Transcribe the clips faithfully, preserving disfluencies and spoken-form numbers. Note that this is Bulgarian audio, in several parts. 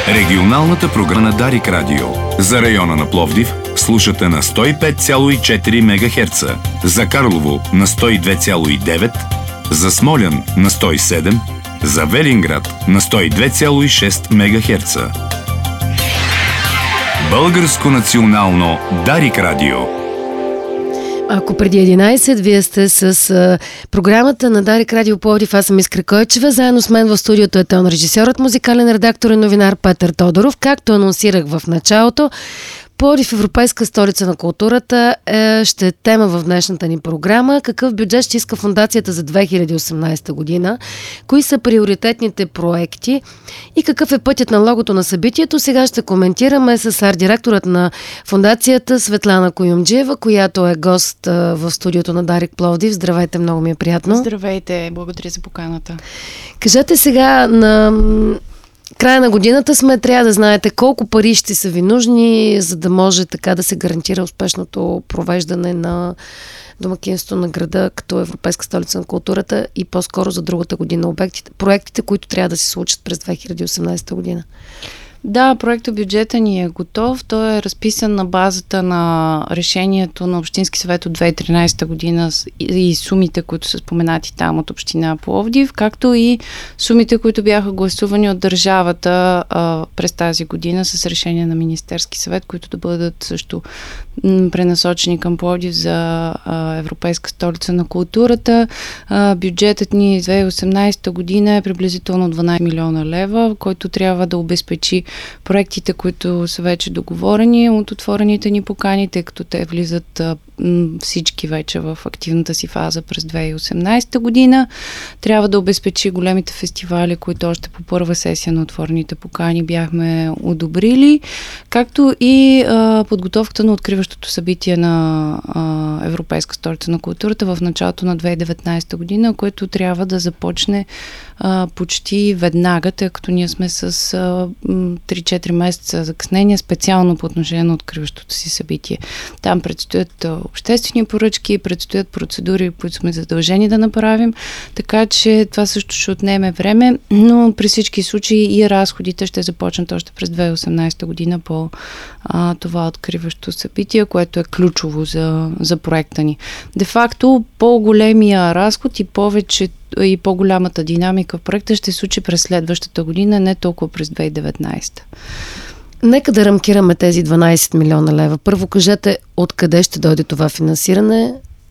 Регионалната програма на Дарик Радио. За района на Пловдив слушате на сто и пет цяло и четири мегахерца, за Карлово на сто и две цяло и девет, за Смолян на сто и седем, за Велинград на сто и две цяло и шест мегахерца. Българско национално Дарик Радио. Ако преди единайсет, вие сте с а, програмата на Дарик Радио Пловдив. Аз съм Искра Койчева. Заедно с мен в студиото е тон режисьорът, музикален редактор и новинар Петър Тодоров. Както анонсирах в началото, Пловдив, европейска столица на културата, е, ще е тема в днешната ни програма. Какъв бюджет ще иска фондацията за две хиляди и осемнайсета година? Кои са приоритетните проекти? И какъв е пътят на логото на събитието? Сега ще коментираме с арт-директорът на фондацията Светлана Коюмджиева, която е гост а, в студиото на Дарик Пловдив. Здравейте, много ми е приятно. Здравейте, благодаря за поканата. Кажете сега, на края на годината сме, трябва да знаете колко пари ще са ви нужни, за да може така да се гарантира успешното провеждане на домакинството на града като Европейска столица на културата и по-скоро за другата година обектите, проектите, които трябва да се случат през две хиляди и осемнайсета година. Да, проектобюджета ни е готов. Той е разписан на базата на решението на Общински съвет от две хиляди и тринайсета година и сумите, които са споменати там от община Пловдив, както и сумите, които бяха гласувани от държавата а, през тази година с решение на Министерски съвет, които да бъдат също м, пренасочени към Пловдив за а, Европейска столица на културата. А, бюджетът ни за две хиляди и осемнайсета година е приблизително дванайсет милиона лева, който трябва да обезпечи проектите, които са вече договорени от отворените ни покани, тъй като те влизат а, м, всички вече в активната си фаза през две хиляди и осемнайсета година. Трябва да обезпечи големите фестивали, които още по първа сесия на отворените покани бяхме одобрили, както и а, подготовката на откриващото събитие на а, Европейска столица на културата в началото на две хиляди и деветнайсета година, което трябва да започне а, почти веднага, тъй като ние сме с а, три-четири месеца закъснение, специално по отношение на откриващото си събитие. Там предстоят а, обществени поръчки, предстоят процедури, които сме задължени да направим, така че това също ще отнеме време, но при всички случаи и разходите ще започнат още през две хиляди и осемнайсета година по а, това откриващо събитие, което е ключово за, за проекта ни. Де факто, по-големия разход и повече и по-голямата динамика в проекта ще се случи през следващата година, не толкова през две хиляди и деветнайсета. Нека да рамкираме тези дванайсет милиона лева. Първо кажете откъде ще дойде това финансиране.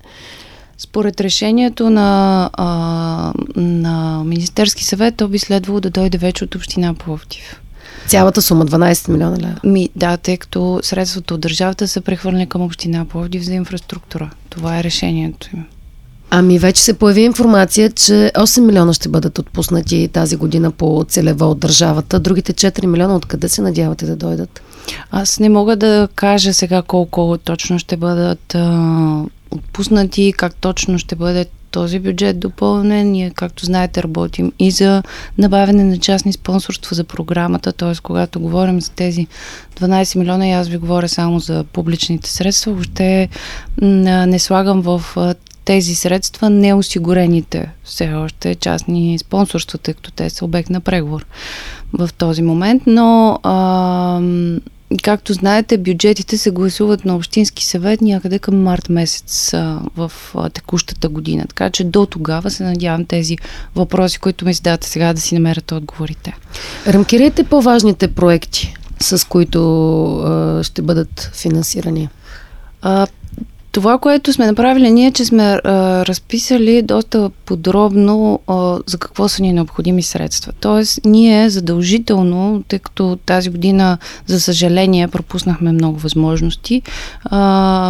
Според решението на, а, на Министерски съвет, то би следвало да дойде вече от община Пловдив. Цялата сума дванайсет милиона лева? Ми, да, тъй като средствата от държавата са прехвърлени към община Пловдив за инфраструктура. Това е решението им. Ами вече се появи информация, че осем милиона ще бъдат отпуснати тази година по целево от държавата. Другите четири милиона откъде се надявате да дойдат? Аз не мога да кажа сега колко точно ще бъдат а, отпуснати, как точно ще бъде този бюджет допълнен. Ние, както знаете, работим и за набавяне на частни спонсорства за програмата, т.е. когато говорим за тези дванайсет милиона и аз ви говоря само за публичните средства, въобще не слагам в тези средства неосигурените все още частни спонсорства, тъй като те са обект на преговор в този момент, но а, както знаете, бюджетите се гласуват на Общински съвет някъде към март месец а, в а, текущата година, така че до тогава се надявам тези въпроси, които ми задавате сега, да си намерят отговорите. Рамкирайте по-важните проекти, с които а, ще бъдат финансирани. А, Това, което сме направили ние, че сме а, разписали доста подробно а, за какво са ни необходими средства. Тоест, ние задължително, тъй като тази година, за съжаление, пропуснахме много възможности, а,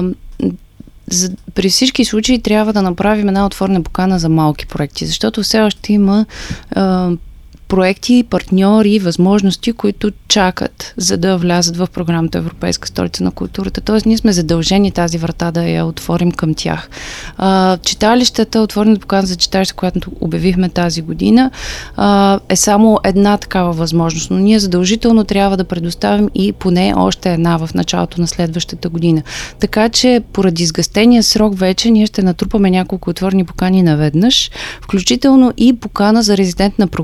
за, при всички случаи трябва да направим една отворена покана за малки проекти, защото все още има а, проекти, партньори, възможности, които чакат, за да влязат в програмата Европейска столица на културата. Тоест, ние сме задължени тази врата да я отворим към тях. А, читалищата, отворената покана за читалище, която обявихме тази година, а, е само една такава възможност, но ние задължително трябва да предоставим и поне още една в началото на следващата година. Така че, поради изгъстения срок вече, ние ще натрупаме няколко отворени покани наведнъж, включително и покана за резидентна програма, която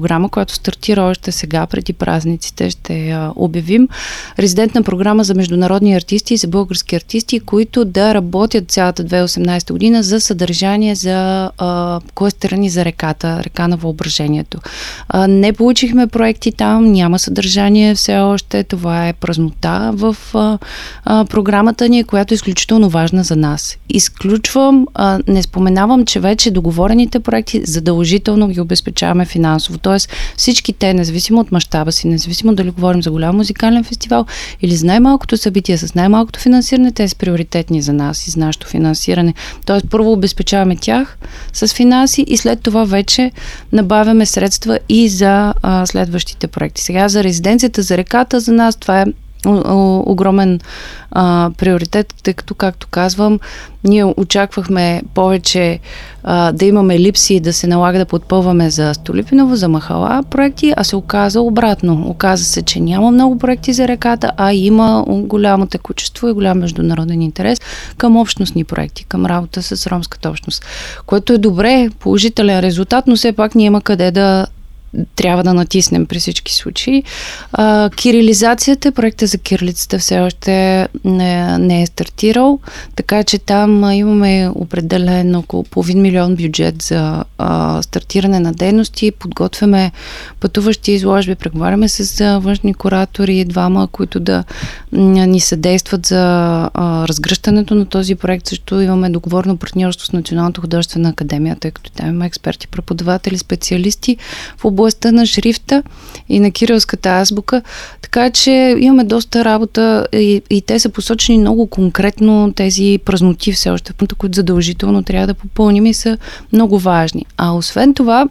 която стартира още сега, преди празниците, ще я обявим. Резидентна програма за международни артисти и за български артисти, които да работят цялата две хиляди и осемнадесета година за съдържание за а, кое страни за реката, река на въображението. А, не получихме проекти там, няма съдържание все още, това е празнота в а, а, програмата ни, която е изключително важна за нас. Изключвам, а, не споменавам, че вече договорените проекти задължително ги обезпечаваме финансово. Тоест всички те, независимо от мащаба си, независимо дали говорим за голям музикален фестивал или за най-малкото събитие с най-малкото финансиране, те са приоритетни за нас и за нашето финансиране. Тоест първо обезпечаваме тях с финанси и след това вече набавяме средства и за а, следващите проекти. Сега за резиденцията за реката за нас това е огромен а, приоритет, тъй като, както казвам, ние очаквахме повече а, да имаме липси, да се налага да подпълваме за Столипиново, за Махала проекти, а се оказа обратно. Оказа се, че няма много проекти за реката, а има голямо текучество и голям международен интерес към общностни проекти, към работа с ромската общност, което е добре, положителен резултат, но все пак няма къде да трябва да натиснем при всички случаи. А, кирилизацията, проекта за кирилицата все още не, не е стартирал, така че там имаме определен около половин милион бюджет за а, стартиране на дейности, подготвяме пътуващи изложби, преговаряме с а, външни куратори, двама, които да м, ни съдействат за а, разгръщането на този проект. Също имаме договорно партньорство с Националната художествена академия, тъй като там има експерти, преподаватели, специалисти в областта на шрифта и на кирилската азбука, така че имаме доста работа и, и те са посочени много конкретно, тези празноти все още, които задължително трябва да попълним и са много важни. А освен това,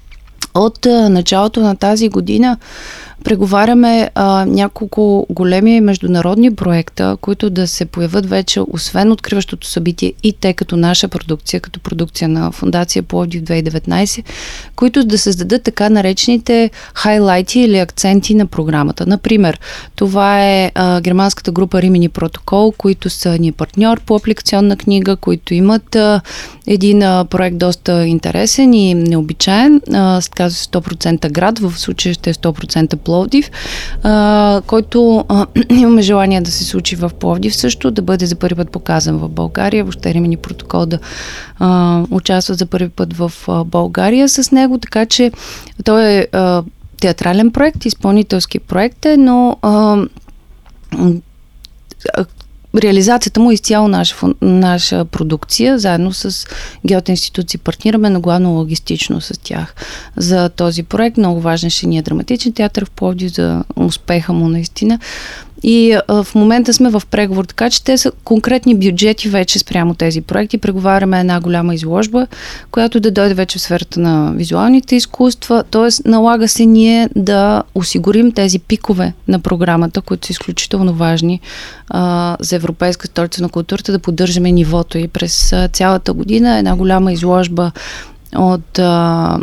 от началото на тази година преговаряме а, няколко големи международни проекта, които да се появят вече, освен откриващото събитие и те като наша продукция, като продукция на Фондация Пловдив две хиляди и деветнадесета, които да създадат така наречените хайлайти или акценти на програмата. Например, това е а, германската група Римини Протокол, които са ни партньор по апликационна книга, които имат а, един а, проект доста интересен и необичаен, а, казва се сто процента град, в случая ще е сто процента Пловдив, а, който а, имаме желание да се случи в Пловдив също, да бъде за първи път показан в България, въобще Римини Протокол да а, участва за първи път в а, България с него, така че той е а, театрален проект, изпълнителски проект е, но а, реализацията му е изцяло наша, наша продукция, заедно с Гьоте институции партнираме, но главно логистично с тях за този проект. Много важен ще ни е драматичен театър в Пловдив за успеха му наистина. И а, в момента сме в преговор, така че те са конкретни бюджети вече спрямо тези проекти. Преговаряме една голяма изложба, която да дойде вече в сферата на визуалните изкуства, т.е. налага се ние да осигурим тези пикове на програмата, които са изключително важни а, за Европейска столица на културата, да поддържаме нивото и през а, цялата година. Една голяма изложба от а,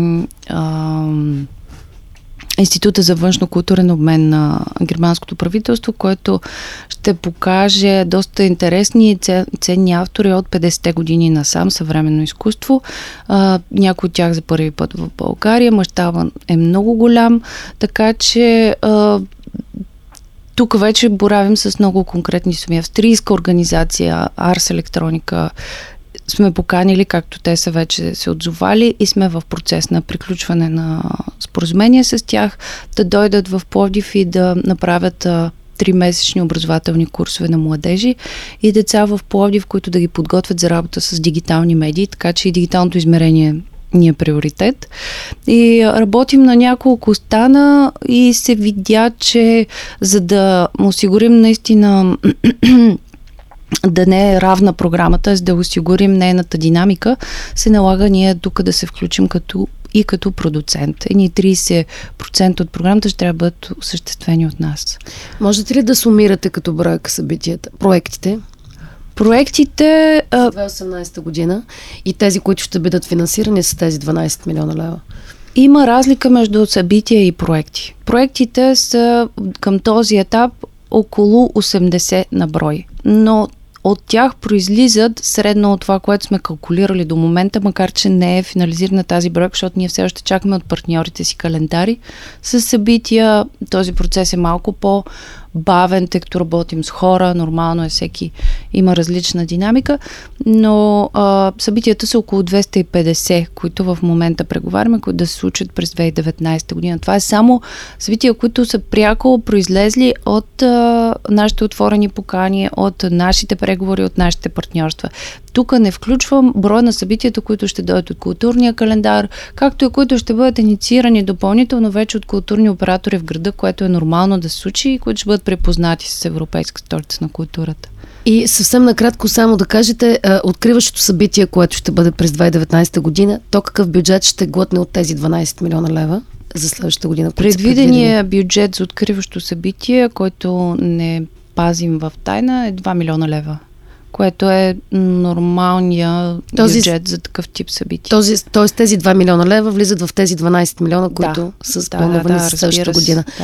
а, Института за външно-културен обмен на германското правителство, което ще покаже доста интересни и ценни автори от петдесетте години насам, съвременно изкуство. А, някои от тях за първи път в България. Мащабът е много голям, така че а, тук вече боравим с много конкретни суми. Австрийска организация Ars Electronica сме поканили, както те са вече се отзовали и сме в процес на приключване на споразумение с тях, да дойдат в Пловдив и да направят тримесечни образователни курсове на младежи и деца в Пловдив, които да ги подготвят за работа с дигитални медии, така че и дигиталното измерение ни е приоритет. И работим на няколко стана и се видя, че за да осигурим наистина да не е равна програмата, за да осигурим нейната динамика, се налага ние тук да се включим като и като продуцент. Едни трийсет процента от програмата ще трябва да бъдат осъществени от нас. Можете ли да сумирате като бройка събитията, проектите? Проектите... две хиляди и осемнадесета година и тези, които ще бъдат финансирани с тези дванадесет милиона лева. Има разлика между събития и проекти. Проектите са към този етап около осемдесет на брой, но от тях произлизат средно от това, което сме калкулирали до момента, макар че не е финализирана тази бройка, защото ние все още чакаме от партньорите си календари с събития. Този процес е малко по-бавен, тъй като работим с хора, нормално е, всеки има различна динамика, но а, събитията са около двеста и петдесет, които в момента преговаряме, които да се случат през две хиляди и деветнадесета година. Това е само събития, които са пряко произлезли от а, нашите отворени покани, от нашите преговори, от нашите партньорства. Тук не включвам броя на събитията, които ще дойдат от културния календар, както и които ще бъдат инициирани допълнително вече от културни оператори в града, което е нормално да се случи и които ще бъдат препознати с Европейска столица на културата. И съвсем накратко само да кажете, откриващото събитие, което ще бъде през две хиляди и деветнадесета година, то какъв бюджет ще глътне от тези дванадесет милиона лева за следващата година? Предвидения бюджет за откриващо събитие, който не пазим в тайна, е два милиона лева, което е нормалния този, бюджет за такъв тип събитие. Този, тоест тези два милиона лева влизат в тези дванадесет милиона, които да, са планувани да, да, за следващата година. Да.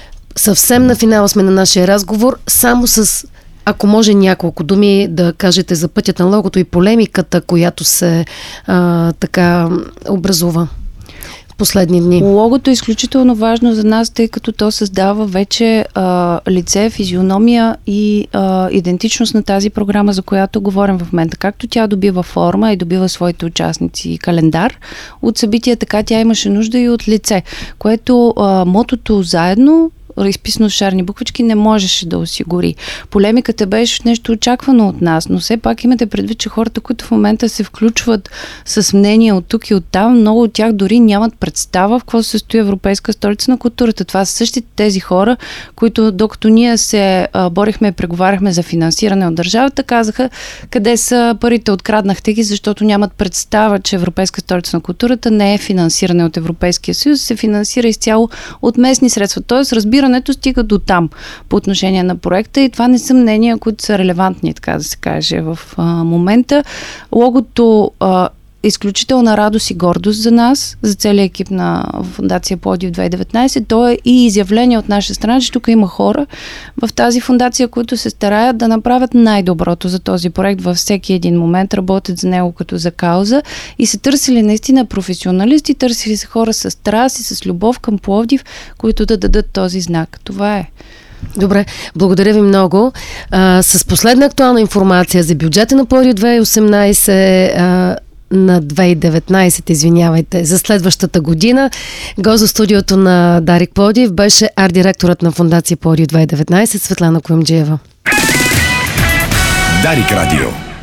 Съвсем на финала сме на нашия разговор, само с, ако може, няколко думи да кажете за пътят на логото и полемиката, която се а, така образува последни дни. Логото е изключително важно за нас, тъй като то създава вече а, лице, физиономия и а, идентичност на тази програма, за която говорим в момента. Както тя добива форма и добива своите участници и календар от събития, така тя имаше нужда и от лице, което а, мотото заедно, изписано с шарни буквички, не можеше да осигури. Полемиката беше нещо очаквано от нас, но все пак имате предвид, че хората, които в момента се включват с мнение от тук и от там, много от тях дори нямат представа в какво се състои Европейска столица на културата. Това са същите тези хора, които докато ние се а, борихме и преговаряхме за финансиране от държавата, казаха къде са парите, откраднахте ги, защото нямат представа, че Европейска столица на културата не е финансиране от Европейския съюз, се финансира изцяло от местни средства. Тоест, разбира стига до там по отношение на проекта и това не са мнения, които са релевантни, така да се каже, в а, момента. Логото а, е изключителна радост и гордост за нас, за целия екип на Фондация Пловдив две хиляди и деветнадесета. То е и изявление от наша страна, че тук има хора в тази фондация, които се стараят да направят най-доброто за този проект във всеки един момент, работят за него като за кауза и се търсили наистина професионалисти, търсили се хора с страст и с любов към Пловдив, които да дадат този знак. Това е. Добре, благодаря ви много. А, с последна актуална информация за бюджета на Пловдив две хиляди и осемнадесета а, на две хиляди и деветнадесета, извинявайте, за следващата година. Гост за студиото на Дарик Пловдив беше арт-директорът на Фондация Пловдив две хиляди и деветнадесета Светлана Куюмджиева. Дарик Радио.